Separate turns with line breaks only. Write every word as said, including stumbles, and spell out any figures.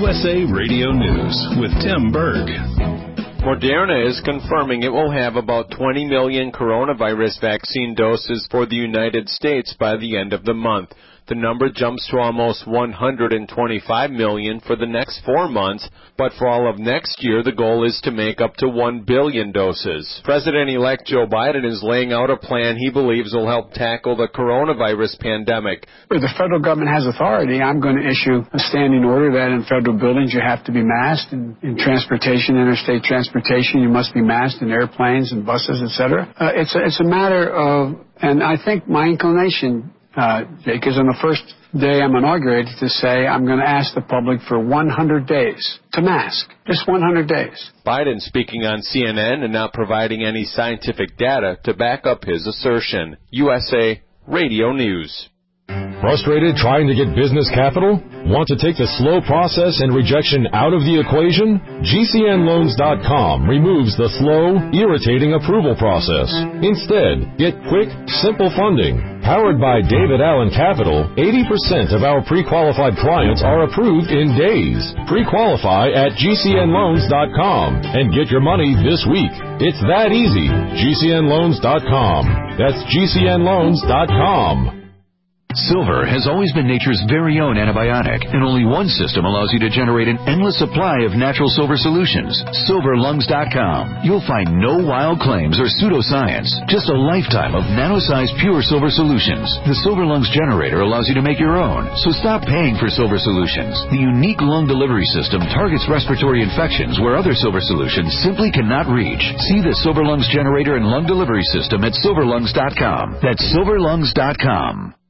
U S A Radio News with Tim Berg.
Moderna is confirming it will have about twenty million coronavirus vaccine doses for the United States by the end of the month. The number jumps to almost one hundred twenty-five million for the next four months, but for all of next year, the goal is to make up to one billion doses. President-elect Joe Biden is laying out a plan he believes will help tackle the coronavirus pandemic.
If the federal government has authority, I'm going to issue a standing order that in federal buildings you have to be masked. In, in transportation, interstate transportation, you must be masked in airplanes and buses, et cetera. Uh, it's, a, it's a matter of, and I think my inclination, Uh, Jake, is on the first day I'm inaugurated to say I'm going to ask the public for one hundred days to mask. Just one hundred days.
Biden speaking on C N N and not providing any scientific data to back up his assertion. U S A Radio News.
Frustrated trying to get business capital? Want to take the slow process and rejection out of the equation? G C N loans dot com removes the slow, irritating approval process. Instead, get quick, simple funding. Powered by David Allen Capital, eighty percent of our pre-qualified clients are approved in days. Pre-qualify at G C N loans dot com and get your money this week. It's that easy. G C N loans dot com. That's G C N loans dot com.
Silver has always been nature's very own antibiotic, and only one system allows you to generate an endless supply of natural silver solutions. Silver Lungs dot com. You'll find no wild claims or pseudoscience, just a lifetime of nano-sized pure silver solutions. The Silver Lungs generator allows you to make your own, so stop paying for silver solutions. The unique lung delivery system targets respiratory infections where other silver solutions simply cannot reach. See the Silver Lungs generator and lung delivery system at Silver Lungs dot com. That's Silver Lungs dot com.